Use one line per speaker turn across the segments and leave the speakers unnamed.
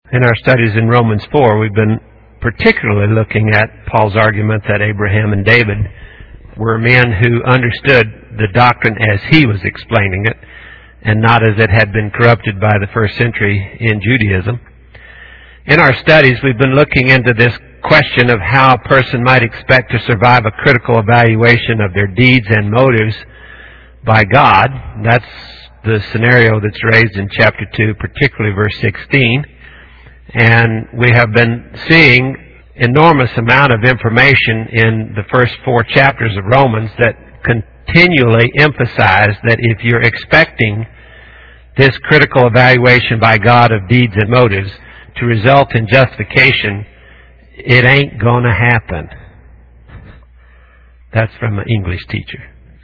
In our studies in Romans 4, we've been particularly looking at Paul's argument that Abraham and David were men who understood the doctrine as he was explaining it, and not as it had been corrupted by the first century in Judaism. In our studies, we've been looking into this question of how a person might expect to survive a critical evaluation of their deeds and motives by God. That's the scenario that's raised in chapter 2, particularly verse 16. And we have been seeing enormous amount of information in the first 4 chapters of Romans that continually emphasize that if you're expecting this critical evaluation by God of deeds and motives to result in justification, it ain't going to happen. That's from an English teacher.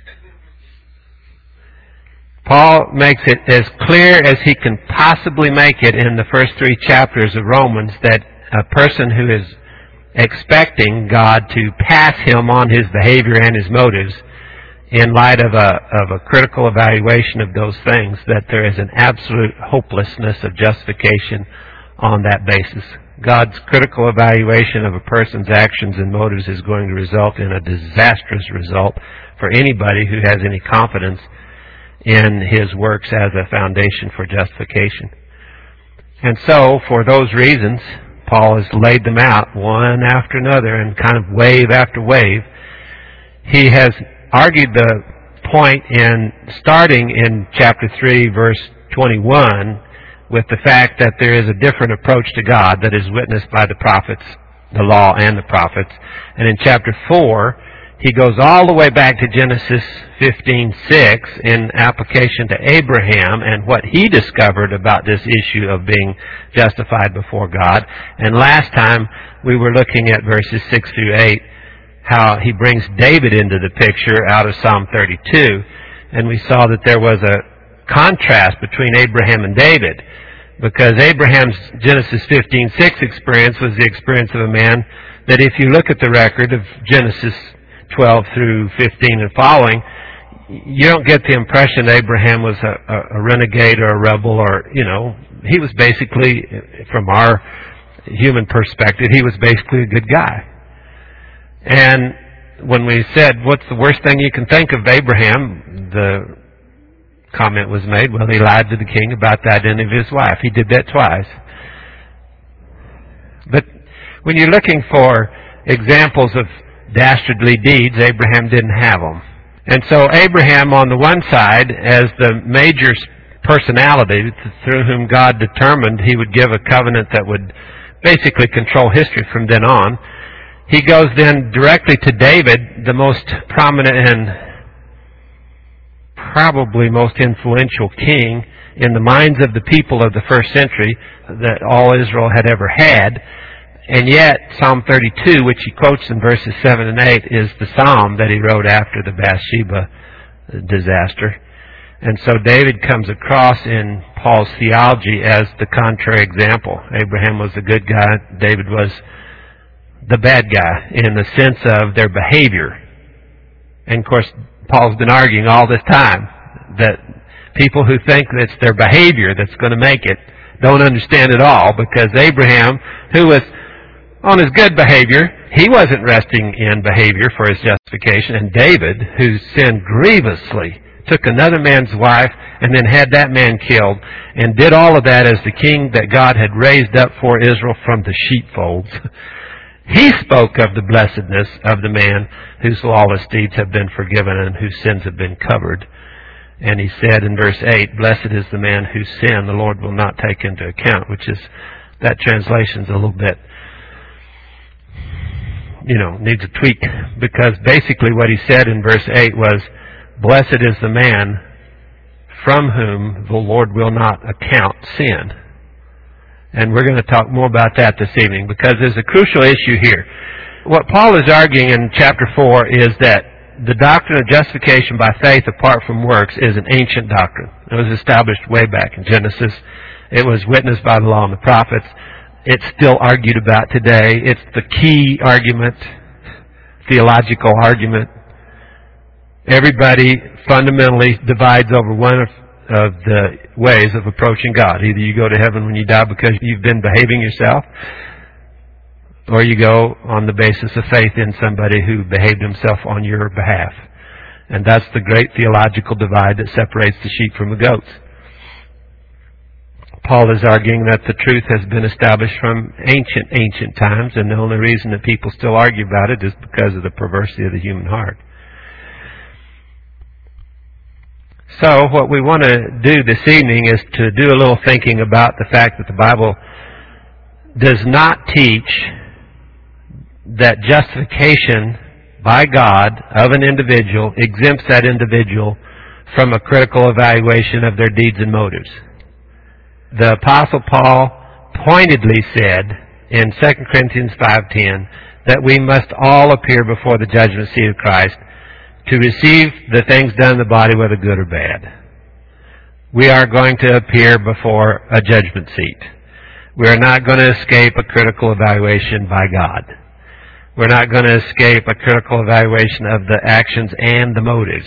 Paul makes it as clear as he can possibly make it in the first 3 chapters of Romans that a person who is expecting God to pass him on his behavior and his motives in light of a critical evaluation of those things, that there is an absolute hopelessness of justification on that basis. God's critical evaluation of a person's actions and motives is going to result in a disastrous result for anybody who has any confidence in his works as a foundation for justification. And so, for those reasons, Paul has laid them out one after another and kind of wave after wave. He has argued the point in starting in chapter 3, verse 21, with the fact that there is a different approach to God that is witnessed by the prophets, the law and the prophets. And in chapter 4, he goes all the way back to Genesis 15:6 in application to Abraham and what he discovered about this issue of being justified before God. And last time we were looking at verses 6 through 8, how he brings David into the picture out of Psalm 32. And we saw that there was a contrast between Abraham and David, because Abraham's Genesis 15:6 experience was the experience of a man that, if you look at the record of Genesis 12 through 15 and following, you don't get the impression Abraham was a renegade or a rebel, or, he was basically, from our human perspective, he was basically a good guy. And when we said, what's the worst thing you can think of Abraham, the comment was made, well, he lied to the king about the identity of his wife. He did that twice. But when you're looking for examples of dastardly deeds, Abraham didn't have them. And so Abraham, on the one side, as the major personality through whom God determined he would give a covenant that would basically control history from then on, he goes then directly to David, the most prominent and probably most influential king in the minds of the people of the first century that all Israel had ever had. And yet, Psalm 32, which he quotes in verses 7 and 8, is the psalm that he wrote after the Bathsheba disaster. And so David comes across in Paul's theology as the contrary example. Abraham was the good guy. David was the bad guy in the sense of their behavior. And of course, Paul's been arguing all this time that people who think that it's their behavior that's going to make it don't understand at all, because Abraham, who was on his good behavior, he wasn't resting in behavior for his justification. And David, who sinned grievously, took another man's wife and then had that man killed, and did all of that as the king that God had raised up for Israel from the sheepfolds. He spoke of the blessedness of the man whose lawless deeds have been forgiven and whose sins have been covered. And he said in verse 8, "Blessed is the man whose sin the Lord will not take into account," which is, that translation's a little bit, needs a tweak, because basically what he said in verse 8 was, "Blessed is the man from whom the Lord will not account sin." And we're going to talk more about that this evening, because there's a crucial issue here. What Paul is arguing in chapter 4 is that the doctrine of justification by faith apart from works is an ancient doctrine. It was established way back in Genesis. It was witnessed by the law and the prophets. It's still argued about today. It's the key argument, theological argument. Everybody fundamentally divides over one of the ways of approaching God. Either you go to heaven when you die because you've been behaving yourself, or you go on the basis of faith in somebody who behaved himself on your behalf. And that's the great theological divide that separates the sheep from the goats. Paul is arguing that the truth has been established from ancient times, and the only reason that people still argue about it is because of the perversity of the human heart. So what we want to do this evening is to do a little thinking about the fact that the Bible does not teach that justification by God of an individual exempts that individual from a critical evaluation of their deeds and motives. The Apostle Paul pointedly said in 2 Corinthians 5:10 that we must all appear before the judgment seat of Christ to receive the things done in the body, whether good or bad. We are going to appear before a judgment seat. We are not going to escape a critical evaluation by God. We're not going to escape a critical evaluation of the actions and the motives.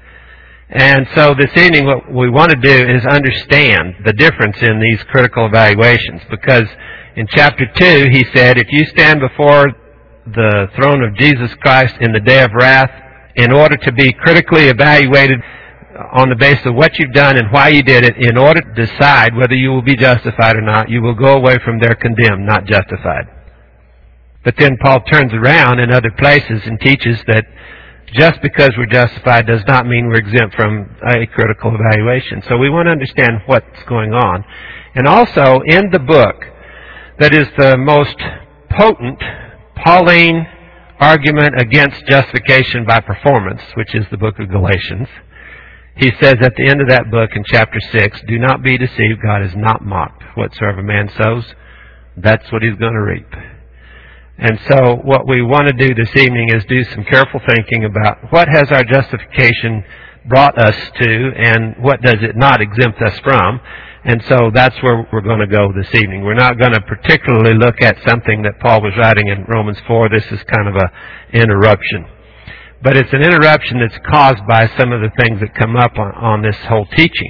And so this evening what we want to do is understand the difference in these critical evaluations, because in chapter 2 he said, if you stand before the throne of Jesus Christ in the day of wrath in order to be critically evaluated on the basis of what you've done and why you did it, in order to decide whether you will be justified or not, you will go away from there condemned, not justified. But then Paul turns around in other places and teaches that just because we're justified does not mean we're exempt from a critical evaluation. So we want to understand what's going on. And also, in the book that is the most potent Pauline argument against justification by performance, which is the book of Galatians, he says at the end of that book in chapter 6, do not be deceived, God is not mocked. Whatsoever man sows, that's what he's going to reap. And so what we want to do this evening is do some careful thinking about what has our justification brought us to and what does it not exempt us from. And so that's where we're going to go this evening. We're not going to particularly look at something that Paul was writing in Romans 4. This is kind of an interruption. But it's an interruption that's caused by some of the things that come up on this whole teaching.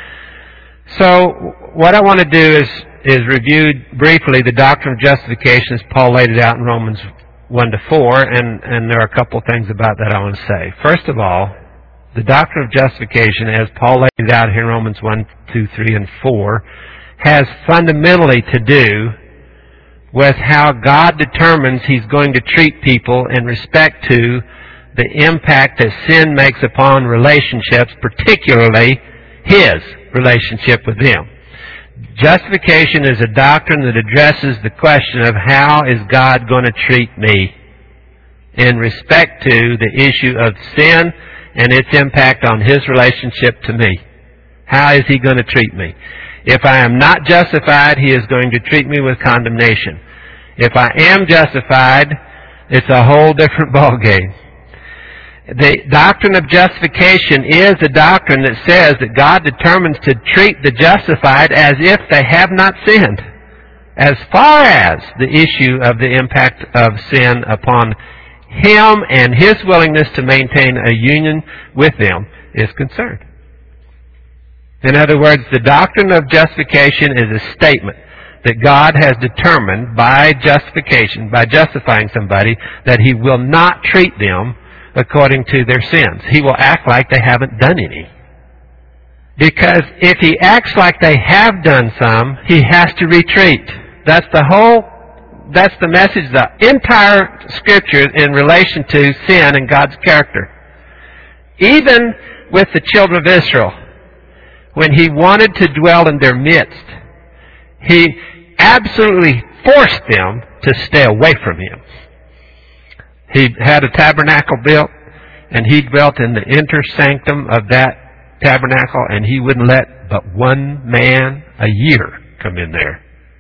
So what I want to do is review briefly the doctrine of justification as Paul laid it out in Romans 1-4, and there are a couple of things about that I want to say. First of all, the doctrine of justification, as Paul laid it out here in Romans 1, 2, 3, and 4, has fundamentally to do with how God determines He's going to treat people in respect to the impact that sin makes upon relationships, particularly His relationship with them. Justification is a doctrine that addresses the question of how is God going to treat me in respect to the issue of sin and its impact on His relationship to me. How is He going to treat me? If I am not justified, He is going to treat me with condemnation. If I am justified, it's a whole different ballgame. The doctrine of justification is a doctrine that says that God determines to treat the justified as if they have not sinned, as far as the issue of the impact of sin upon Him and His willingness to maintain a union with them is concerned. In other words, the doctrine of justification is a statement that God has determined by justification, by justifying somebody, that He will not treat them according to their sins. He will act like they haven't done any. Because if He acts like they have done some, He has to retreat. That's the message, the entire Scripture in relation to sin and God's character. Even with the children of Israel, when He wanted to dwell in their midst, He absolutely forced them to stay away from Him. He had a tabernacle built, and He dwelt in the inner sanctum of that tabernacle, and He wouldn't let but one man a year come in there.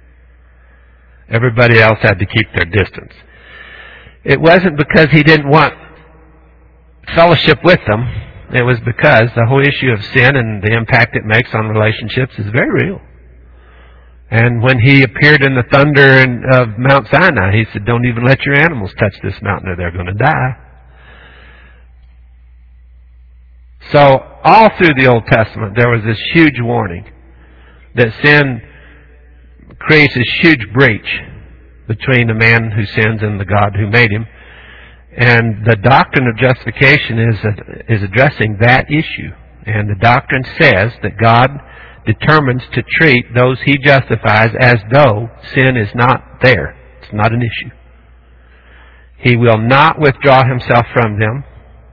Everybody else had to keep their distance. It wasn't because He didn't want fellowship with them. It was because the whole issue of sin and the impact it makes on relationships is very real. And when He appeared in the thunder of Mount Sinai, He said, don't even let your animals touch this mountain or they're going to die. So all through the Old Testament there was this huge warning that sin creates this huge breach between the man who sins and the God who made him. And the doctrine of justification is addressing that issue. And the doctrine says that God determines to treat those He justifies as though sin is not there. It's not an issue. He will not withdraw Himself from them.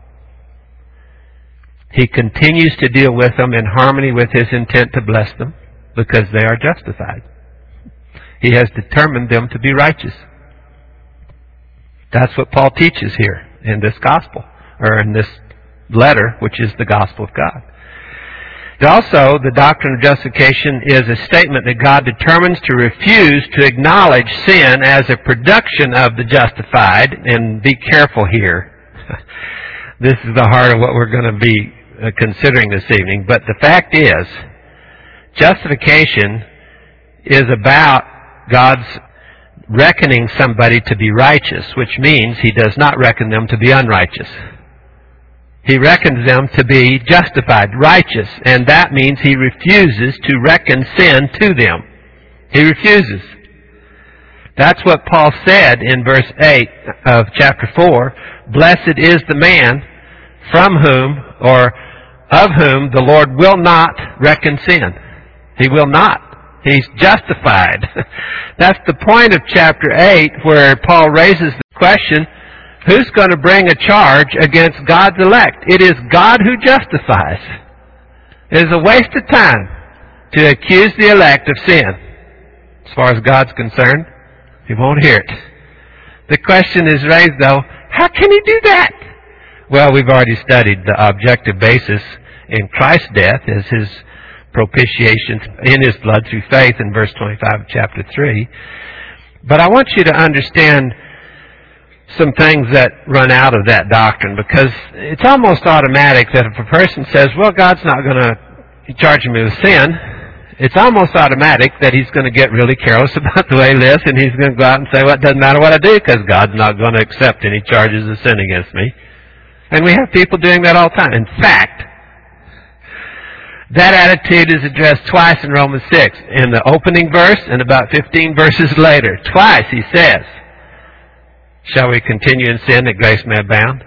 He continues to deal with them in harmony with His intent to bless them because they are justified. He has determined them to be righteous. That's what Paul teaches here in this gospel, or in this letter, which is the gospel of God. Also, the doctrine of justification is a statement that God determines to refuse to acknowledge sin as a production of the justified. And be careful here. This is the heart of what we're going to be considering this evening. But the fact is, justification is about God's reckoning somebody to be righteous, which means He does not reckon them to be unrighteous. He reckons them to be justified, righteous, and that means He refuses to reckon sin to them. He refuses. That's what Paul said in verse 8 of chapter 4. Blessed is the man from whom, or of whom, the Lord will not reckon sin. He will not. He's justified. That's the point of chapter 8, where Paul raises the question, who's going to bring a charge against God's elect? It is God who justifies. It is a waste of time to accuse the elect of sin. As far as God's concerned, He won't hear it. The question is raised, though, how can He do that? Well, we've already studied the objective basis in Christ's death as His propitiation in His blood through faith in verse 25 of chapter 3. But I want you to understand some things that run out of that doctrine, because it's almost automatic that if a person says, well, God's not going to charge me with sin, it's almost automatic that he's going to get really careless about the way he lives, and he's going to go out and say, well, it doesn't matter what I do because God's not going to accept any charges of sin against me. And we have people doing that all the time. In fact, that attitude is addressed twice in Romans 6. In the opening verse and about 15 verses later. Twice he says, shall we continue in sin that grace may abound?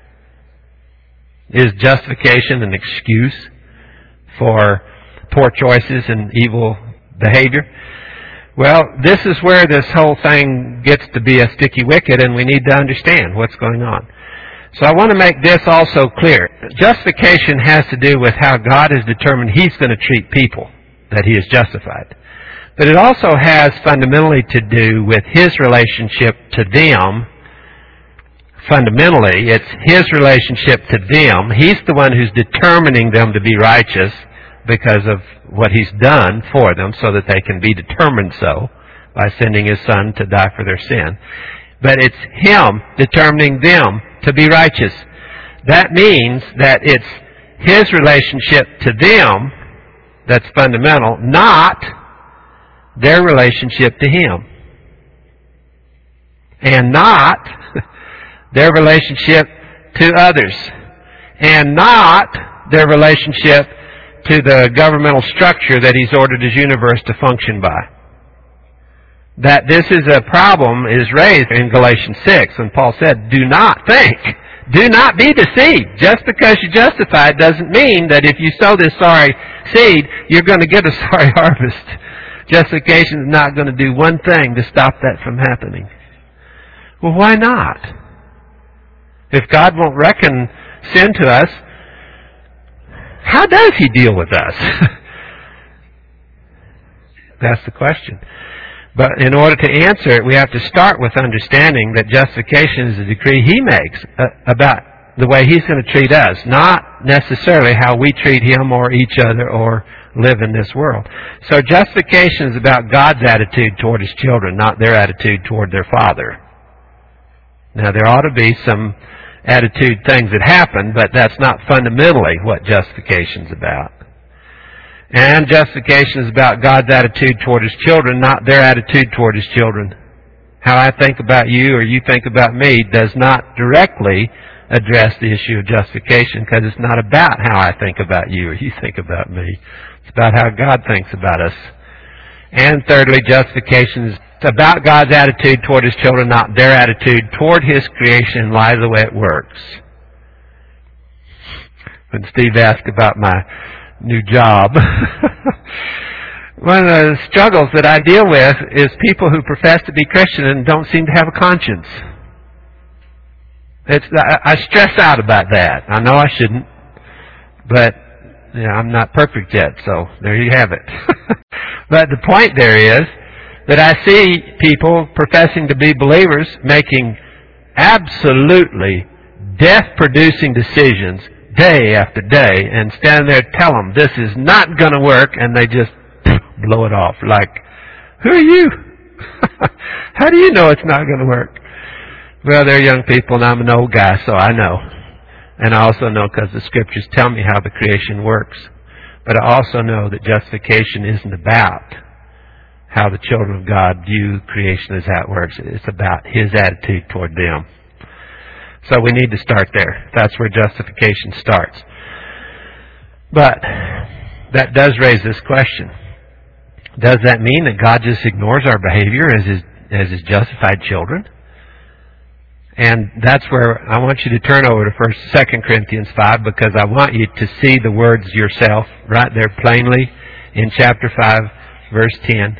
Is justification an excuse for poor choices and evil behavior? Well, this is where this whole thing gets to be a sticky wicket, and we need to understand what's going on. So I want to make this also clear. Justification has to do with how God has determined He's going to treat people, that He is justified. But it also has fundamentally to do with His relationship to them. Fundamentally, it's His relationship to them. He's the one who's determining them to be righteous because of what He's done for them so that they can be determined so by sending His Son to die for their sin. But it's Him determining them to be righteous. That means that it's His relationship to them that's fundamental, not their relationship to Him. And not their relationship to others. And not their relationship to the governmental structure that He's ordered His universe to function by. That this is a problem is raised in Galatians 6 when Paul said, do not think, do not be deceived. Just because you're justified doesn't mean that if you sow this sorry seed, you're going to get a sorry harvest. Justification is not going to do one thing to stop that from happening. Well, why not? If God won't reckon sin to us, how does He deal with us? That's the question. But in order to answer it, we have to start with understanding that justification is a decree He makes about the way He's going to treat us, not necessarily how we treat Him or each other or live in this world. So justification is about God's attitude toward His children, not their attitude toward their Father. Now, there ought to be some attitude things that happen, but that's not fundamentally what justification is about. And justification is about God's attitude toward His children, not their attitude toward His children. How I think about you or you think about me does not directly address the issue of justification, because it's not about how I think about you or you think about me. It's about how God thinks about us. And thirdly, justification is about God's attitude toward His children, not their attitude toward His creation and why the way it works. When Steve asked about my new job, one of the struggles that I deal with is people who profess to be Christian and don't seem to have a conscience. I stress out about that. I know I shouldn't, but I'm not perfect yet, so there you have it. But the point there is that I see people professing to be believers making absolutely death-producing decisions day after day, and stand there and tell them this is not going to work, and they just blow it off. Like, who are you? How do you know it's not going to work? Well, they're young people, and I'm an old guy, so I know. And I also know because the Scriptures tell me how the creation works. But I also know that justification isn't about how the children of God view creation as how it works. It's about His attitude toward them. So we need to start there. That's where justification starts. But that does raise this question. Does that mean that God just ignores our behavior as His justified children? And that's where I want you to turn over to 2 Corinthians 5, because I want you to see the words yourself right there plainly in chapter 5, verse 10.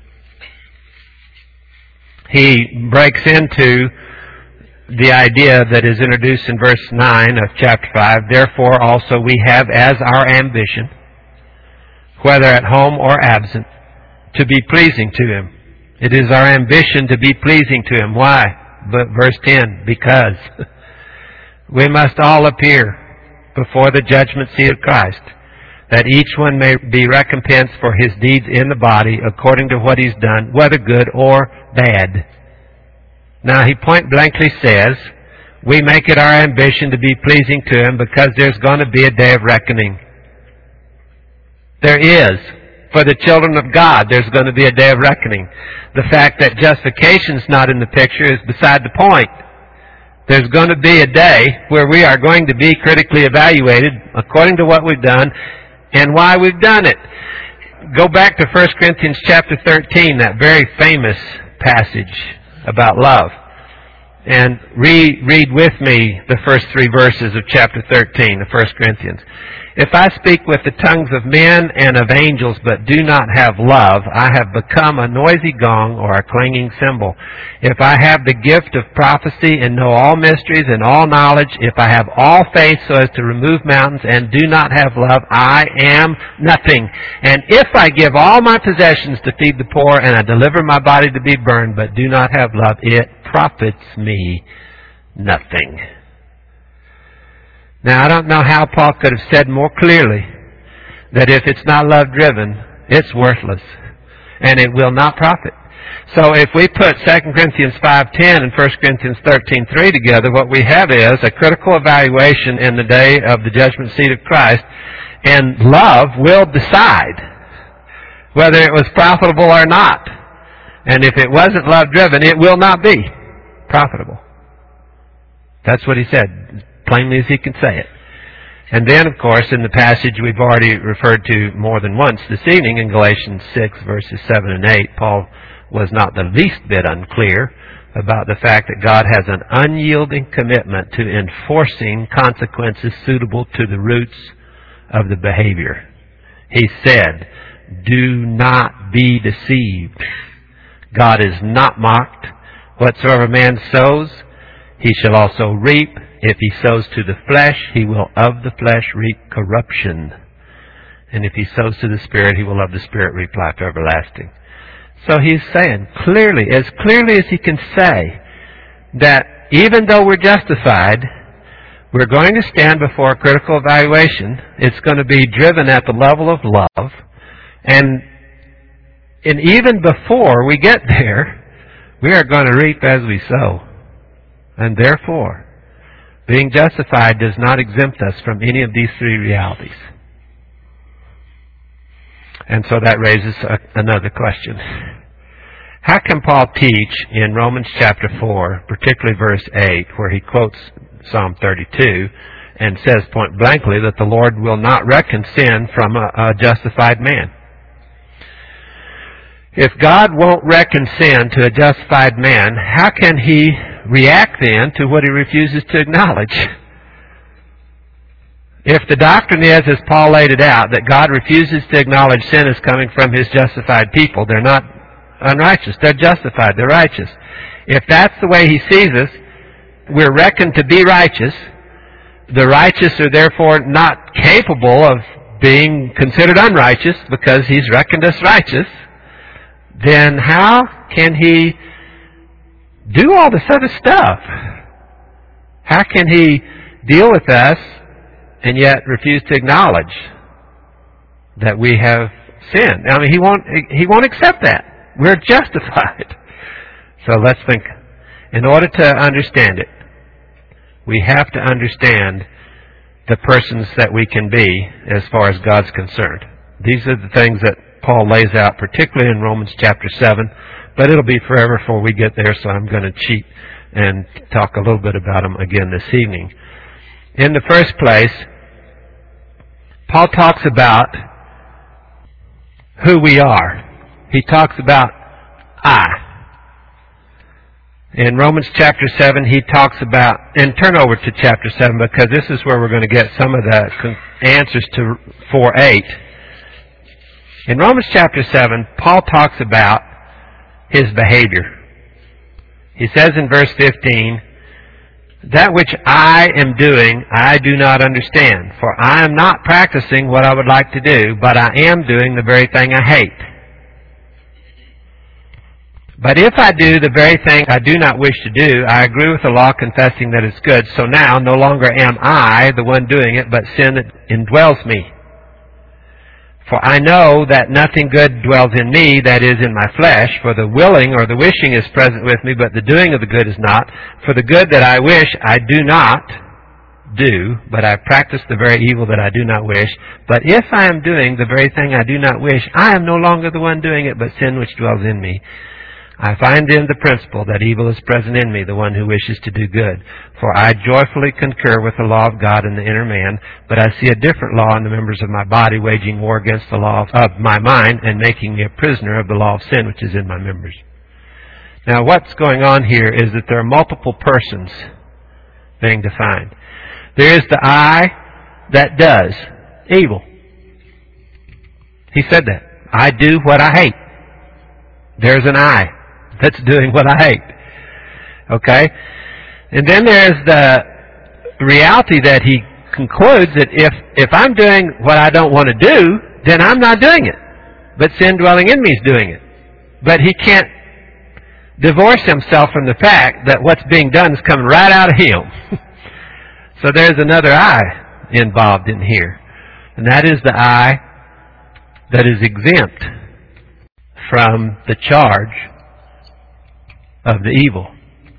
He breaks into the idea that is introduced in verse 9 of chapter 5. Therefore also we have as our ambition, whether at home or absent, to be pleasing to Him. It is our ambition to be pleasing to Him. Why? But verse 10, because we must all appear before the judgment seat of Christ, that each one may be recompensed for his deeds in the body according to what he's done, whether good or bad. Now he point blankly says, we make it our ambition to be pleasing to Him because there's going to be a day of reckoning. There is. For the children of God, there's going to be a day of reckoning. The fact that justification's not in the picture is beside the point. There's going to be a day where we are going to be critically evaluated according to what we've done and why we've done it. Go back to 1 Corinthians chapter 13, that very famous passage about love. And read with me the first 3 verses of chapter 13 of 1 Corinthians. If I speak with the tongues of men and of angels, but do not have love, I have become a noisy gong or a clanging cymbal. If I have the gift of prophecy and know all mysteries and all knowledge, if I have all faith so as to remove mountains and do not have love, I am nothing. And if I give all my possessions to feed the poor and I deliver my body to be burned, but do not have love, it profits me nothing. Now, I don't know how Paul could have said more clearly that if it's not love-driven, it's worthless, and it will not profit. So if we put 2 Corinthians 5:10 and 1 Corinthians 13:3 together, what we have is a critical evaluation in the day of the judgment seat of Christ, and love will decide whether it was profitable or not. And if it wasn't love-driven, it will not be profitable. That's what he said, plainly as he can say it. And then, of course, in the passage we've already referred to more than once this evening, in Galatians 6, verses 7 and 8, Paul was not the least bit unclear about the fact that God has an unyielding commitment to enforcing consequences suitable to the roots of the behavior. He said, do not be deceived. God is not mocked. Whatsoever man sows, he shall also reap. If he sows to the flesh, he will of the flesh reap corruption. And if he sows to the Spirit, he will of the Spirit reap life everlasting. So he's saying clearly as he can say, that even though we're justified, we're going to stand before a critical evaluation. It's going to be driven at the level of love. And even before we get there, we are going to reap as we sow. And therefore, being justified does not exempt us from any of these 3 realities. And so that raises another question. How can Paul teach in Romans chapter 4, particularly verse 8, where he quotes Psalm 32 and says point blankly that the Lord will not reckon sin from a justified man. If God won't reckon sin to a justified man, how can He react then to what He refuses to acknowledge? If the doctrine is, as Paul laid it out, that God refuses to acknowledge sin as coming from His justified people, they're not unrighteous, they're justified, they're righteous. If that's the way He sees us, we're reckoned to be righteous. The righteous are therefore not capable of being considered unrighteous because He's reckoned us righteous. Then how can He do all this other stuff? How can He deal with us and yet refuse to acknowledge that we have sinned? I mean, He won't accept that. We're justified. So let's think. In order to understand it, we have to understand the persons that we can be as far as God's concerned. These are the things that Paul lays out, particularly in Romans chapter 7, but it'll be forever before we get there, so I'm going to cheat and talk a little bit about them again this evening. In the first place, Paul talks about who we are. He talks about I. In Romans chapter 7, he talks about, and turn over to chapter 7 because this is where we're going to get some of the answers to 4:8. In Romans chapter 7, Paul talks about his behavior. He says in verse 15, "That which I am doing, I do not understand, for I am not practicing what I would like to do, but I am doing the very thing I hate. But if I do the very thing I do not wish to do, I agree with the law confessing that it's good. So now no longer am I the one doing it, but sin that indwells me. For I know that nothing good dwells in me, that is, in my flesh. For the willing or the wishing is present with me, but the doing of the good is not. For the good that I wish I do not do, but I practice the very evil that I do not wish. But if I am doing the very thing I do not wish, I am no longer the one doing it, but sin which dwells in me. I find then the principle that evil is present in me, the one who wishes to do good. For I joyfully concur with the law of God in the inner man, but I see a different law in the members of my body, waging war against the law of my mind and making me a prisoner of the law of sin which is in my members." Now what's going on here is that there are multiple persons being defined. There is the I that does evil. He said that. I do what I hate. There's an I that's doing what I hate. Okay? And then there's the reality that he concludes that if I'm doing what I don't want to do, then I'm not doing it. But sin dwelling in me is doing it. But he can't divorce himself from the fact that what's being done is coming right out of him. So there's another I involved in here. And that is the I that is exempt from the charge of the evil.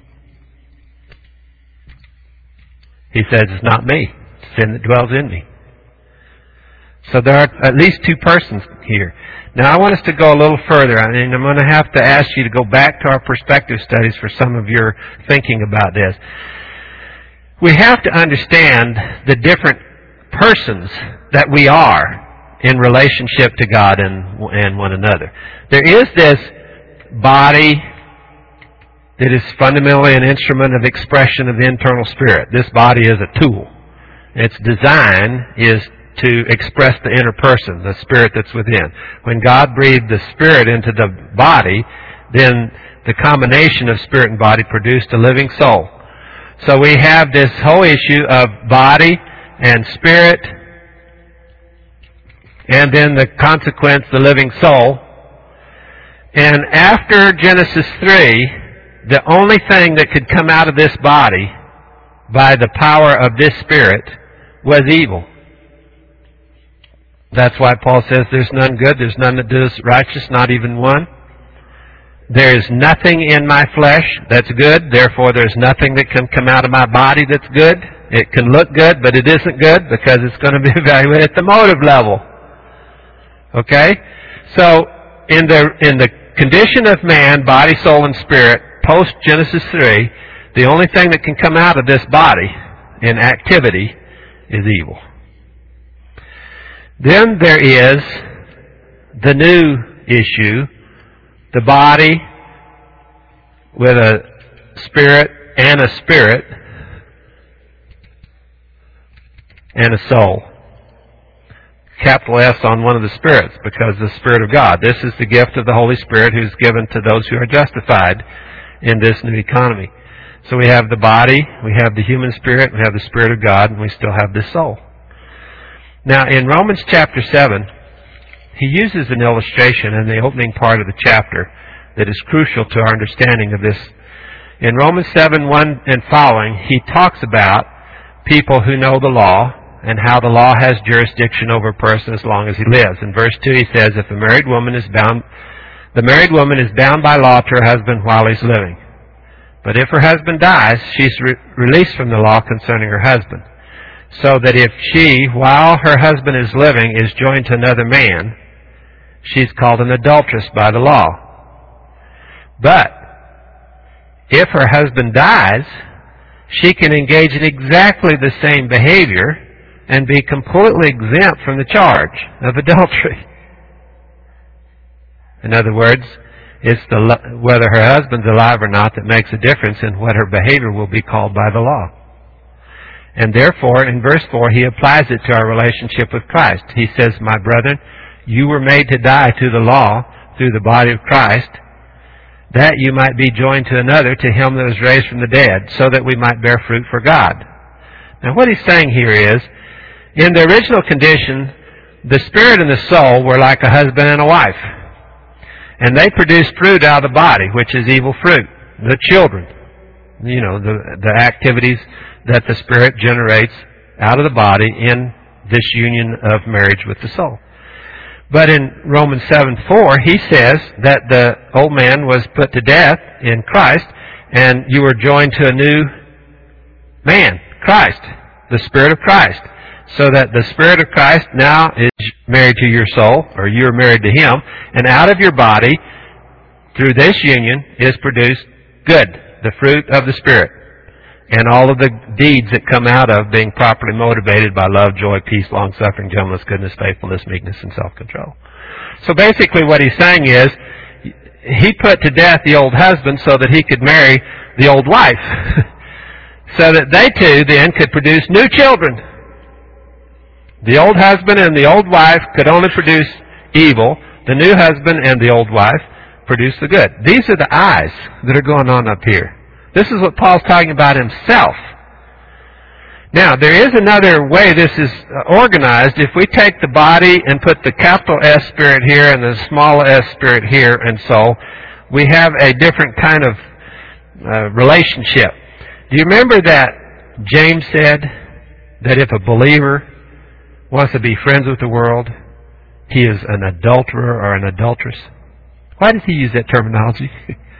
He says, it's not me. It's sin that dwells in me. So there are at least two persons here. Now I want us to go a little further, and I'm going to have to ask you to go back to our perspective studies for some of your thinking about this. We have to understand the different persons that we are in relationship to God and one another. There is this body that is fundamentally an instrument of expression of the internal spirit. This body is a tool. Its design is to express the inner person, the spirit that's within. When God breathed the spirit into the body, then the combination of spirit and body produced a living soul. So we have this whole issue of body and spirit, and then the consequence, the living soul. And after Genesis 3, the only thing that could come out of this body by the power of this spirit was evil. That's why Paul says there's none good, there's none that does righteous, not even one. There is nothing in my flesh that's good, therefore there's nothing that can come out of my body that's good. It can look good, but it isn't good because it's going to be evaluated at the motive level. Okay? So, in the condition of man, body, soul, and spirit, post-Genesis 3, the only thing that can come out of this body in activity is evil. Then there is the new issue, the body with a spirit and a soul. Capital S on one of the spirits, because the Spirit of God. This is the gift of the Holy Spirit who's given to those who are justified in this new economy. So we have the body, we have the human spirit, we have the Spirit of God, and we still have the soul. Now, in Romans chapter 7, he uses an illustration in the opening part of the chapter that is crucial to our understanding of this. In Romans 7:1 and following, he talks about people who know the law and how the law has jurisdiction over a person as long as he lives. In verse 2 he says, if a married woman is bound, the married woman is bound by law to her husband while he's living. But if her husband dies, she's released from the law concerning her husband. So that if she, while her husband is living, is joined to another man, she's called an adulteress by the law. But if her husband dies, she can engage in exactly the same behavior and be completely exempt from the charge of adultery. In other words, it's whether her husband's alive or not that makes a difference in what her behavior will be called by the law. And therefore, in verse 4, he applies it to our relationship with Christ. He says, my brethren, you were made to die to the law through the body of Christ, that you might be joined to another, to him that was raised from the dead, so that we might bear fruit for God. Now what he's saying here is, in the original condition, the spirit and the soul were like a husband and a wife. And they produced fruit out of the body, which is evil fruit. The children, the activities that the spirit generates out of the body in this union of marriage with the soul. But in Romans 7:4, he says that the old man was put to death in Christ, and you were joined to a new man, Christ, the Spirit of Christ. So that the Spirit of Christ now is married to your soul, or you're married to Him, and out of your body, through this union, is produced good, the fruit of the Spirit, and all of the deeds that come out of being properly motivated by love, joy, peace, long-suffering, gentleness, goodness, faithfulness, meekness, and self-control. So basically what he's saying is, he put to death the old husband so that he could marry the old wife, so that they two then could produce new children. The old husband and the old wife could only produce evil. The new husband and the old wife produce the good. These are the eyes that are going on up here. This is what Paul's talking about himself. Now, there is another way this is organized. If we take the body and put the capital S spirit here and the small s spirit here and soul, we have a different kind of relationship. Do you remember that James said that if a believer wants to be friends with the world, he is an adulterer or an adulteress? Why does he use that terminology?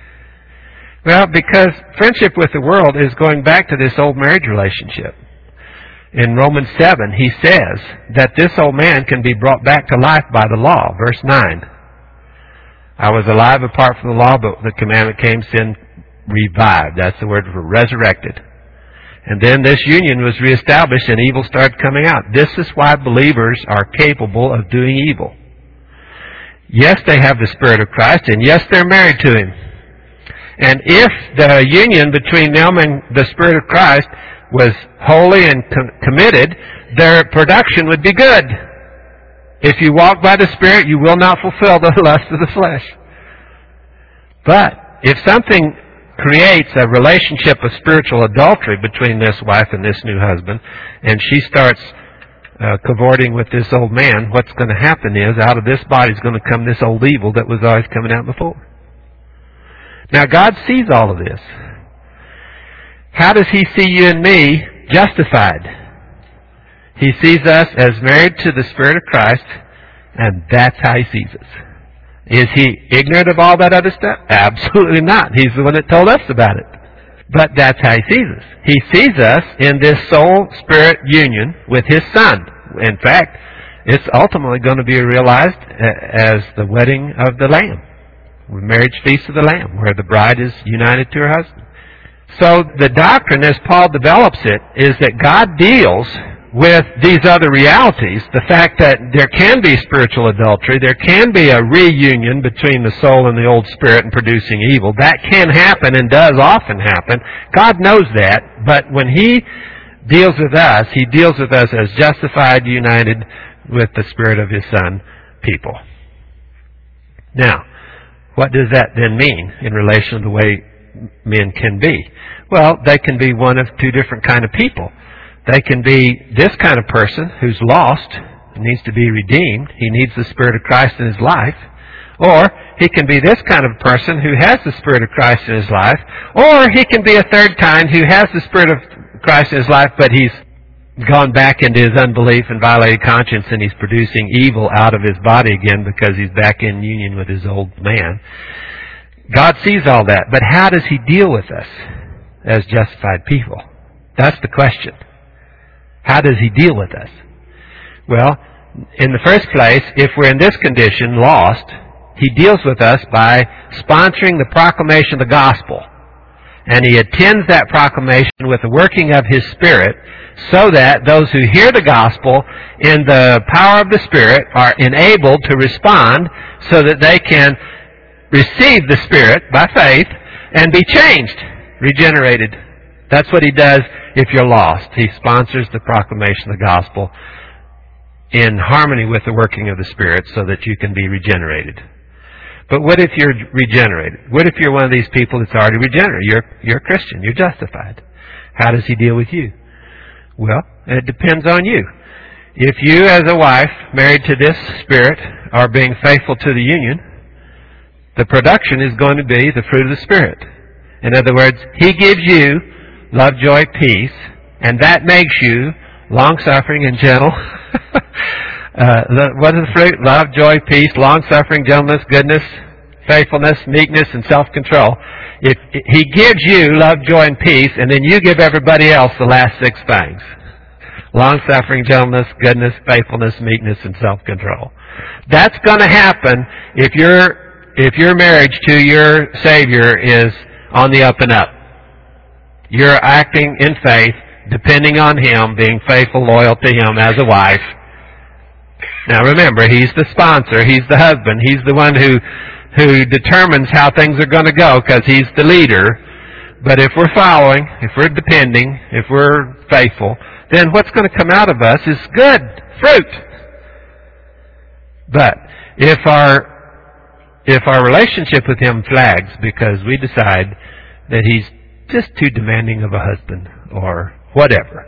Well, because friendship with the world is going back to this old marriage relationship. In Romans 7, he says that this old man can be brought back to life by the law. Verse 9. I was alive apart from the law, but the commandment came, sin revived. That's the word for resurrected. And then this union was reestablished and evil started coming out. This is why believers are capable of doing evil. Yes, they have the Spirit of Christ, and yes, they're married to Him. And if the union between them and the Spirit of Christ was holy and committed, their production would be good. If you walk by the Spirit, you will not fulfill the lust of the flesh. But if something creates a relationship of spiritual adultery between this wife and this new husband, and she starts cavorting with this old man, what's going to happen is, out of this body is going to come this old evil that was always coming out before. Now, God sees all of this. How does He see you and me justified? He sees us as married to the Spirit of Christ, and that's how He sees us. Is He ignorant of all that other stuff? Absolutely not. He's the one that told us about it. But that's how He sees us. He sees us in this soul-spirit union with His Son. In fact, it's ultimately going to be realized as the wedding of the Lamb, the marriage feast of the Lamb, where the bride is united to her husband. So the doctrine, as Paul develops it, is that God deals with these other realities. The fact that there can be spiritual adultery, there can be a reunion between the soul and the old spirit and producing evil. That can happen and does often happen. God knows that, but when He deals with us, He deals with us as justified, united with the Spirit of His Son people. Now, what does that then mean in relation to the way men can be? Well, they can be one of two different kind of people. They can be this kind of person who's lost, needs to be redeemed. He needs the Spirit of Christ in his life. Or he can be this kind of person who has the Spirit of Christ in his life. Or he can be a third kind who has the Spirit of Christ in his life, but he's gone back into his unbelief and violated conscience, and he's producing evil out of his body again because he's back in union with his old man. God sees all that, but how does He deal with us as justified people? That's the question. How does He deal with us? Well, in the first place, if we're in this condition, lost, He deals with us by sponsoring the proclamation of the gospel. And He attends that proclamation with the working of His Spirit, so that those who hear the gospel in the power of the Spirit are enabled to respond so that they can receive the Spirit by faith and be changed, regenerated. That's what He does if you're lost. He sponsors the proclamation of the gospel in harmony with the working of the Spirit so that you can be regenerated. But what if you're regenerated? What if you're one of these people that's already regenerated? You're a Christian. You're justified. How does He deal with you? Well, it depends on you. If you, as a wife, married to this Spirit, are being faithful to the union, the production is going to be the fruit of the Spirit. In other words, He gives you love, joy, peace, and that makes you long-suffering and gentle. What is the fruit? Love, joy, peace, long-suffering, gentleness, goodness, faithfulness, meekness, and self-control. If He gives you love, joy, and peace, and then you give everybody else the last 6 things. Long-suffering, gentleness, goodness, faithfulness, meekness, and self-control. That's going to happen if your marriage to your Savior is on the up and up. You're acting in faith, depending on Him, being faithful, loyal to Him as a wife. Now remember, He's the sponsor, He's the husband, He's the one who determines how things are going to go because He's the leader. But if we're following, if we're depending, if we're faithful, then what's going to come out of us is good fruit. But if our relationship with Him flags because we decide that He's just too demanding of a husband or whatever,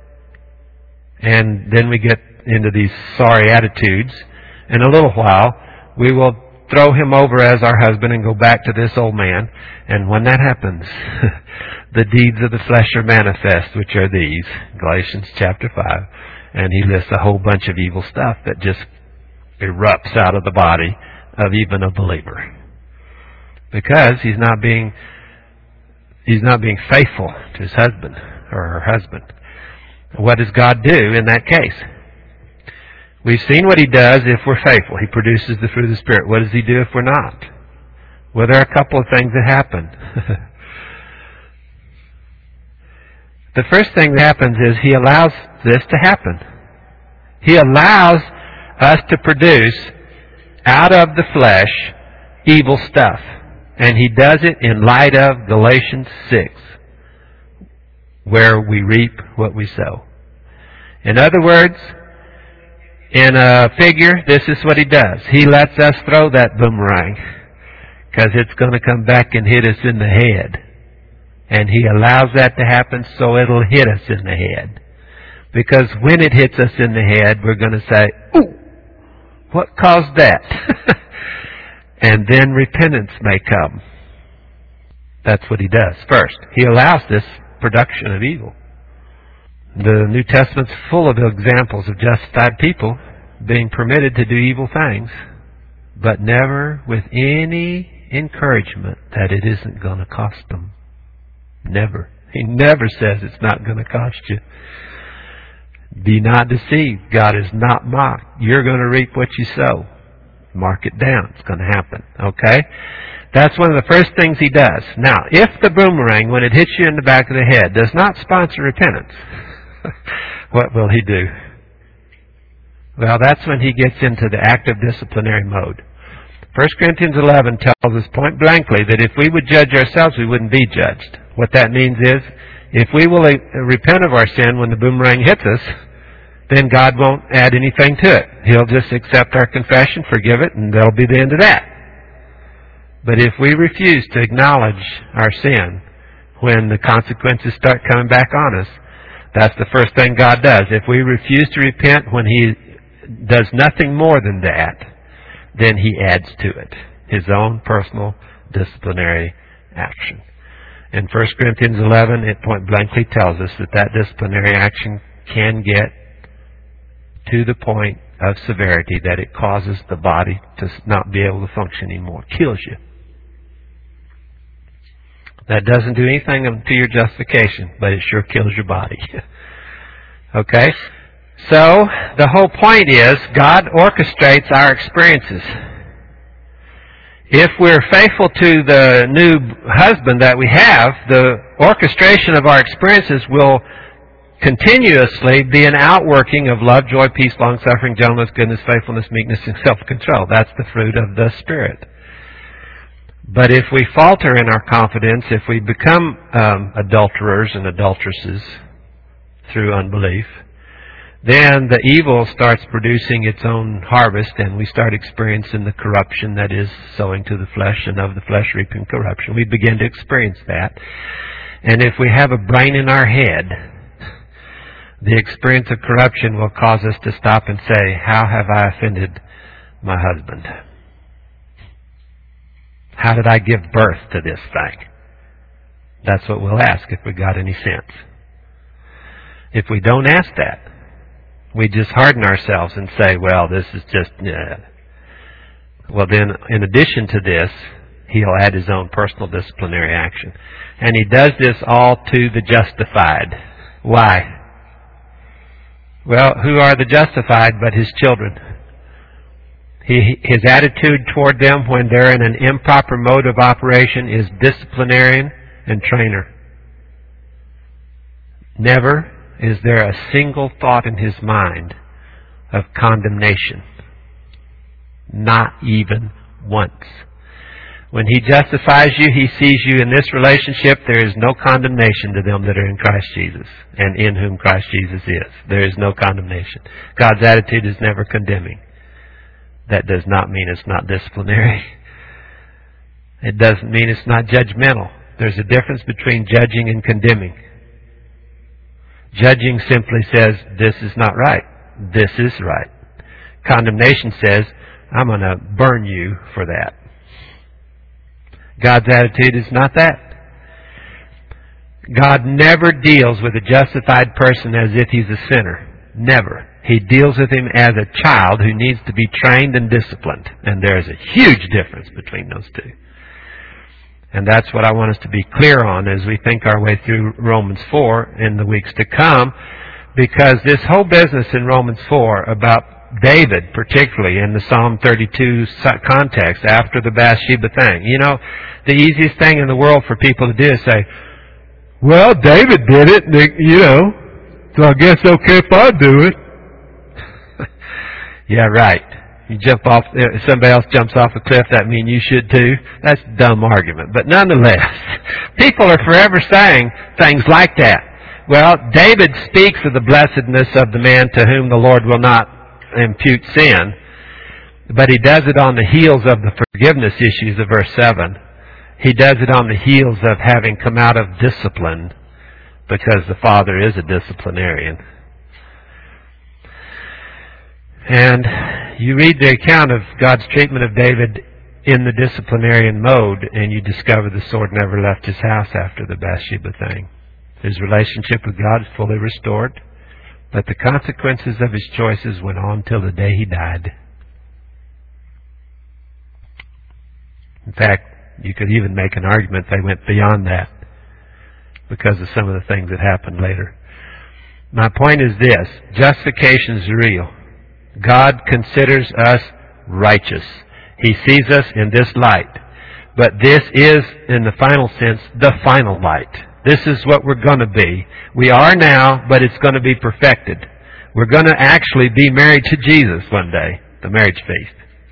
and then we get into these sorry attitudes, in a little while we will throw Him over as our husband and go back to this old man. And when that happens, the deeds of the flesh are manifest, which are these, Galatians chapter 5. And he lists a whole bunch of evil stuff that just erupts out of the body of even a believer. Because he's not being faithful to his husband or her husband. What does God do in that case? We've seen what He does if we're faithful. He produces the fruit of the Spirit. What does He do if we're not? Well, there are a couple of things that happen. The first thing that happens is He allows this to happen. He allows us to produce out of the flesh evil stuff. And He does it in light of Galatians 6, where we reap what we sow. In other words, in a figure, this is what He does. He lets us throw that boomerang because it's going to come back and hit us in the head. And He allows that to happen so it'll hit us in the head. Because when it hits us in the head, we're going to say, "Ooh, what caused that?" And then repentance may come. That's what He does first. He allows this production of evil. The New Testament's full of examples of justified people being permitted to do evil things, but never with any encouragement that it isn't going to cost them. Never. He never says it's not going to cost you. Be not deceived. God is not mocked. You're going to reap what you sow. Mark it down. It's going to happen. Okay? That's one of the first things he does. Now, if the boomerang, when it hits you in the back of the head, does not sponsor repentance, what will he do? Well, that's when he gets into the active disciplinary mode. 1 Corinthians 11 tells us point blankly that if we would judge ourselves, we wouldn't be judged. What that means is, if we will repent of our sin when the boomerang hits us, then God won't add anything to it. He'll just accept our confession, forgive it, and that'll be the end of that. But if we refuse to acknowledge our sin when the consequences start coming back on us, that's the first thing God does. If we refuse to repent when He does nothing more than that, then He adds to it His own personal disciplinary action. In 1 Corinthians 11, it point blankly tells us that that disciplinary action can get to the point of severity that it causes the body to not be able to function anymore. Kills you. That doesn't do anything to your justification, but it sure kills your body. Okay? So, the whole point is, God orchestrates our experiences. If we're faithful to the new husband that we have, the orchestration of our experiences will continuously be an outworking of love, joy, peace, long-suffering, gentleness, goodness, faithfulness, meekness, and self-control. That's the fruit of the Spirit. But if we falter in our confidence, if we become adulterers and adulteresses through unbelief, then the evil starts producing its own harvest, and we start experiencing the corruption that is sowing to the flesh, and of the flesh reaping corruption. We begin to experience that. And if we have a brain in our head, the experience of corruption will cause us to stop and say, how have I offended my husband? How did I give birth to this thing? That's what we'll ask if we got any sense. If we don't ask that, we just harden ourselves and say, well, this is just... Well, then, in addition to this, He'll add His own personal disciplinary action. And He does this all to the justified. Why? Well, who are the justified but His children? His attitude toward them when they're in an improper mode of operation is disciplinarian and trainer. Never is there a single thought in His mind of condemnation. Not even once. When He justifies you, He sees you in this relationship. There is no condemnation to them that are in Christ Jesus and in whom Christ Jesus is. There is no condemnation. God's attitude is never condemning. That does not mean it's not disciplinary. It doesn't mean it's not judgmental. There's a difference between judging and condemning. Judging simply says, this is not right. This is right. Condemnation says, I'm going to burn you for that. God's attitude is not that. God never deals with a justified person as if he's a sinner. Never. He deals with him as a child who needs to be trained and disciplined. And there is a huge difference between those two. And that's what I want us to be clear on as we think our way through Romans 4 in the weeks to come. Because this whole business in Romans 4 about David, particularly in the Psalm 32 context, after the Bathsheba thing. You know, the easiest thing in the world for people to do is say, well, David did it, so I guess okay if I do it. Yeah, right. You jump off, if somebody else jumps off a cliff, that means you should too. That's a dumb argument. But nonetheless, people are forever saying things like that. Well, David speaks of the blessedness of the man to whom the Lord will not impute sin, but he does it on the heels of the forgiveness issues of verse 7. He does it on the heels of having come out of discipline, because the Father is a disciplinarian. And you read the account of God's treatment of David in the disciplinarian mode, and you discover the sword never left his house after the Bathsheba thing. His relationship with God is fully restored, but the consequences of his choices went on till the day he died. In fact, you could even make an argument they went beyond that because of some of the things that happened later. My point is this: justification is real. God considers us righteous. He sees us in this light. But this is, in the final sense, the final light. This is what we're going to be. We are now, but it's going to be perfected. We're going to actually be married to Jesus one day, the marriage feast.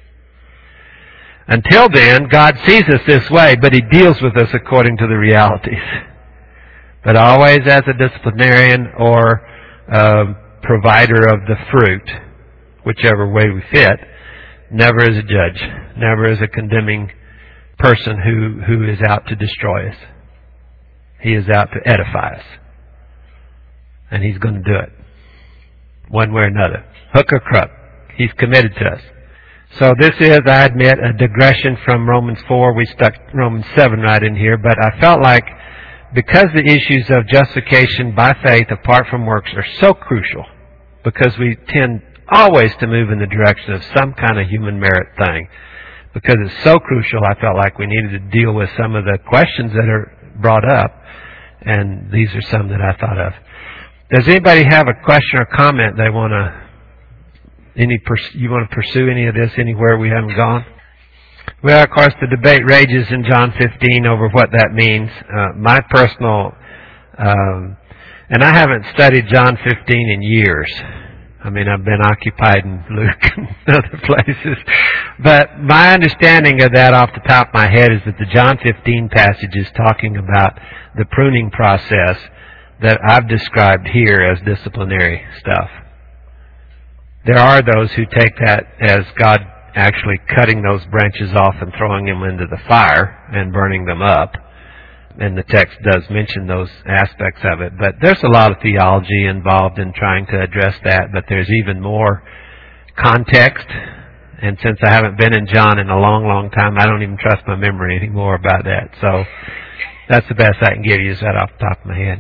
Until then, God sees us this way, but He deals with us according to the realities. But always as a disciplinarian or provider of the fruit, whichever way we fit, never as a judge, never as a condemning person who is out to destroy us. He is out to edify us. And He's going to do it. One way or another. Hook or crook. He's committed to us. So this is, I admit, a digression from Romans 4. We stuck Romans 7 right in here. But I felt like because the issues of justification by faith apart from works are so crucial, because we tend always to move in the direction of some kind of human merit thing, because it's so crucial, I felt like we needed to deal with some of the questions that are brought up, and these are some that I thought of. Does anybody have a question or comment they want to, you want to pursue any of this anywhere we haven't gone? Well, of course, the debate rages in John 15 over what that means. My personal, and I haven't studied John 15 in years. I mean, I've been occupied in Luke and other places. But my understanding of that off the top of my head is that the John 15 passage is talking about the pruning process that I've described here as disciplinary stuff. There are those who take that as God actually cutting those branches off and throwing them into the fire and burning them up. And the text does mention those aspects of it. But there's a lot of theology involved in trying to address that. But there's even more context. And since I haven't been in John in a long, long time, I don't even trust my memory anymore about that. So that's the best I can give you, is that off the top of my head.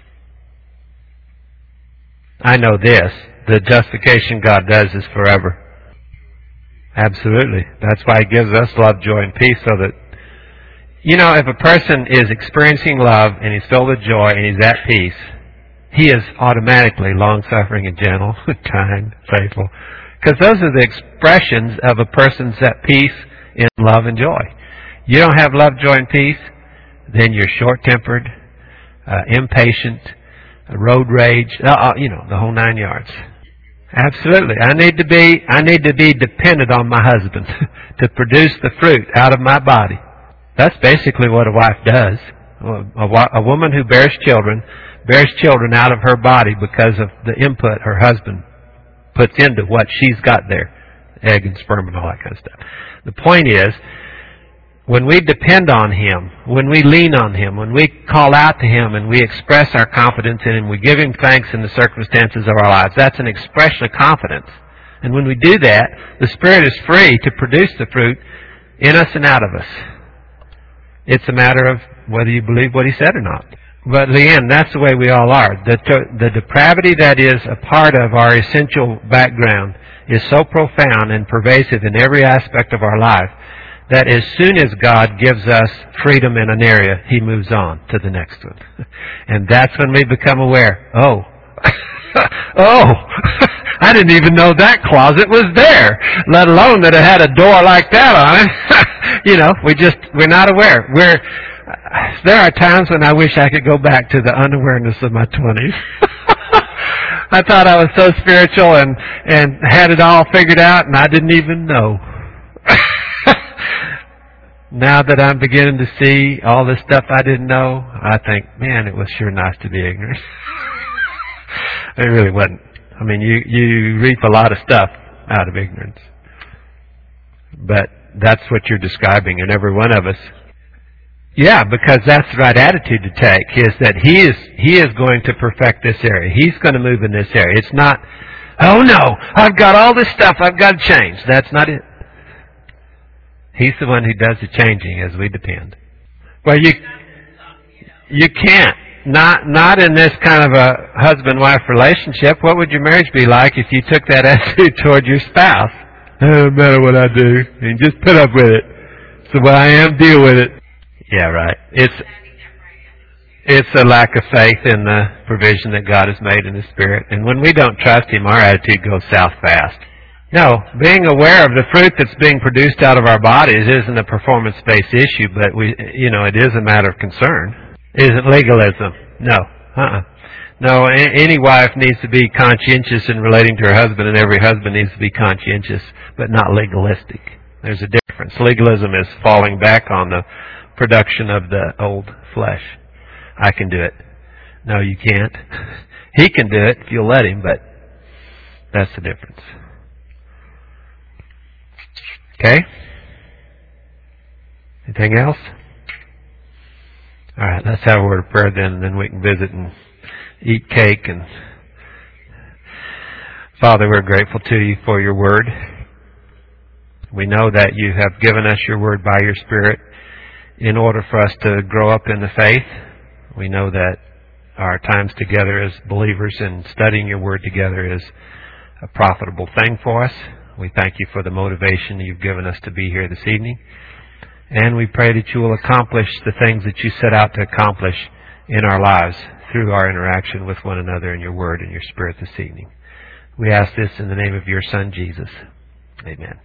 I know this. The justification God does is forever. Absolutely. That's why He gives us love, joy, and peace, so that, you know, if a person is experiencing love and he's filled with joy and he's at peace, he is automatically long-suffering and gentle, kind, faithful. Because those are the expressions of a person's at peace in love and joy. You don't have love, joy, and peace, then you're short-tempered, impatient, road rage, the whole 9 yards. Absolutely. I need to be dependent on my husband to produce the fruit out of my body. That's basically what a wife does. A woman who bears children out of her body because of the input her husband puts into what she's got there. Egg and sperm and all that kind of stuff. The point is, when we depend on Him, when we lean on Him, when we call out to Him and we express our confidence in Him, we give Him thanks in the circumstances of our lives, that's an expression of confidence. And when we do that, the Spirit is free to produce the fruit in us and out of us. It's a matter of whether you believe what He said or not. But Leanne, that's the way we all are. The depravity that is a part of our essential background is so profound and pervasive in every aspect of our life that as soon as God gives us freedom in an area, He moves on to the next one. And that's when we become aware, oh, I didn't even know that closet was there, let alone that it had a door like that on it. We're not aware. There are times when I wish I could go back to the unawareness of my 20s. I thought I was so spiritual and had it all figured out, and I didn't even know. Now that I'm beginning to see all this stuff I didn't know, I think, man, it was sure nice to be ignorant. It really wasn't. I mean, you reap a lot of stuff out of ignorance. But that's what you're describing in every one of us. Yeah, because that's the right attitude to take, is that He is going to perfect this area. He's going to move in this area. It's not, oh no, I've got all this stuff I've got to change. That's not it. He's the one who does the changing as we depend. Well, you can't. Not in this kind of a husband-wife relationship. What would your marriage be like if you took that attitude toward your spouse? No matter what I do, and just put up with it. So what I am, deal with it. Yeah, right. It's a lack of faith in the provision that God has made in His Spirit. And when we don't trust Him, our attitude goes south fast. No, being aware of the fruit that's being produced out of our bodies isn't a performance-based issue, but it is a matter of concern. Isn't legalism? No. No, any wife needs to be conscientious in relating to her husband, and every husband needs to be conscientious, but not legalistic. There's a difference. Legalism is falling back on the production of the old flesh. I can do it. No, you can't. He can do it if you'll let him, but that's the difference. Okay? Anything else? All right, let's have a word of prayer then, and then we can visit and eat cake. And Father, we're grateful to you for your word. We know that you have given us your word by your Spirit in order for us to grow up in the faith. We know that our times together as believers and studying your word together is a profitable thing for us. We thank you for the motivation you've given us to be here this evening. And we pray that you will accomplish the things that you set out to accomplish in our lives through our interaction with one another in your word and your Spirit this evening. We ask this in the name of your Son, Jesus. Amen.